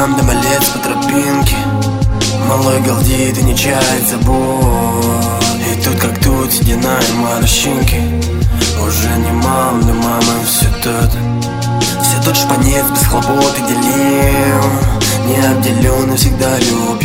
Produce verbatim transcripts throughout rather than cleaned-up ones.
ночам до малец по тропинке. Малой галдит и не чает забот. И тут как тут седина и морщинки. Уже не мам, да мама все тот. Все тот шпанец без хлопот и делил. Не обделен и всегда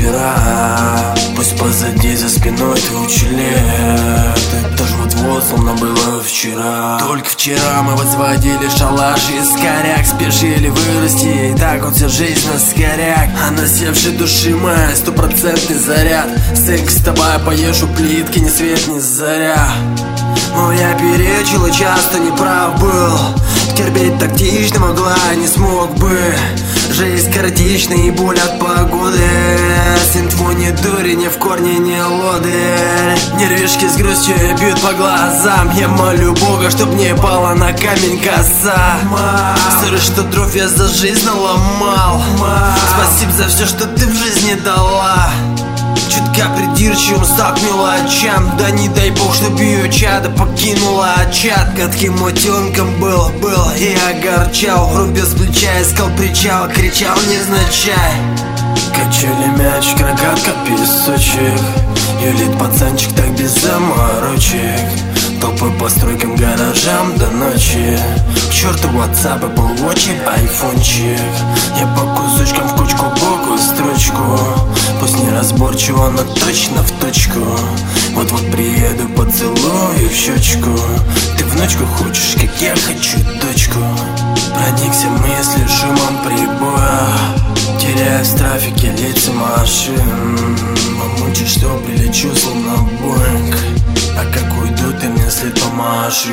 любера. Пусть позади, за спиной тучи лет. Это ж вот-вот, словно было вчера. Только вчера мы возводили шалаш из коряк. Спешили вырасти, и так вот вся жизнь на скоряк. А насевшей души моя стопроцентный заряд. Секс с тобой поешь у плитки, ни свет, ни заря. Но я перечил и часто неправ был. Терпеть тактично могла, не смог бы. Жизнь скоротечна и боль от погоды. Сын твой не дури, ни в корне не лодырь. Нервишки с грустью бьют по глазам. Я молю Бога, чтоб не пала на камень коса. Сори, что дров я за жизнь наломал. Спасибо за все, что ты в жизни дала. Чутка придирчивым стал к мелочам. Да не дай бог, чтоб ее чадо покинула чат. Гадким утенком был, был и огорчал. Руби с плеча, искал причал, кричал невзначай. Качели мячик, рогатка, песочек. Юлит пацанчик так без заморочек. Толпы по стройкам, гаражам до ночи. К черту ватсап, Apple Watch, айфончик. Я по кусочкам в кучку, боку строчку. Пусть неразборчиво, но точно в точку. Вот-вот приеду, поцелую в щечку. Ты внучку хочешь, как я хочу дочку. Проникся мыслью шумом прибоя. Теряюсь в трафике лица машин. Мамучит, что прилечу, словно Боинг. А как уйду, ты мне след помаши.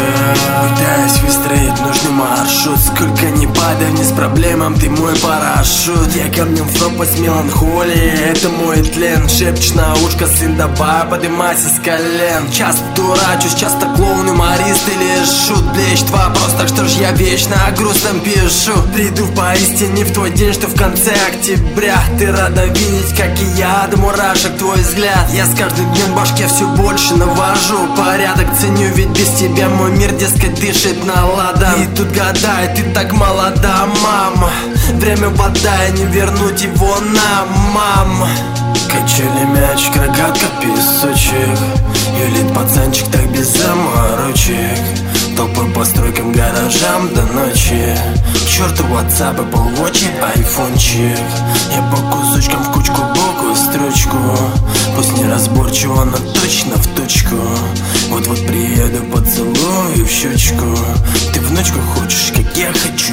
Пытаюсь выстроить нужный маршрут. Сколько не падай вниз проблемам, ты мой парашют. Я камнем в пропасть меланхолии, это мой тлен. Шепчешь на ушко, сын, давай, подымайся с колен. Часто дурачусь, часто клоун, юморист или шут. Блещет вопрос, так что ж я вечно о грустном пишу. Приду поистине в твой день, что в конце октября. Ты рада видеть, как и я, до мурашек твой взгляд. Я с каждым днем в башке все больше навожу порядок, ценю, ведь без тебя мой мир, дескать, дышит на ладан. И тут гадай, ты так молода, мама. Время вода, и не вернуть его нам, мама. Качели мячик, рогатка, песочек. Юлит пацанчик так без заморочек. Толпы по стройкам, гаражам до ночи. К черту ватсап, Apple Watch, айфончик. Я по кусочкам в кучку, боку строчку. Пусть неразборчиво, но точно в точку. Вот-вот приеду, поцелую в щечку. Ты внучку хочешь, как я хочу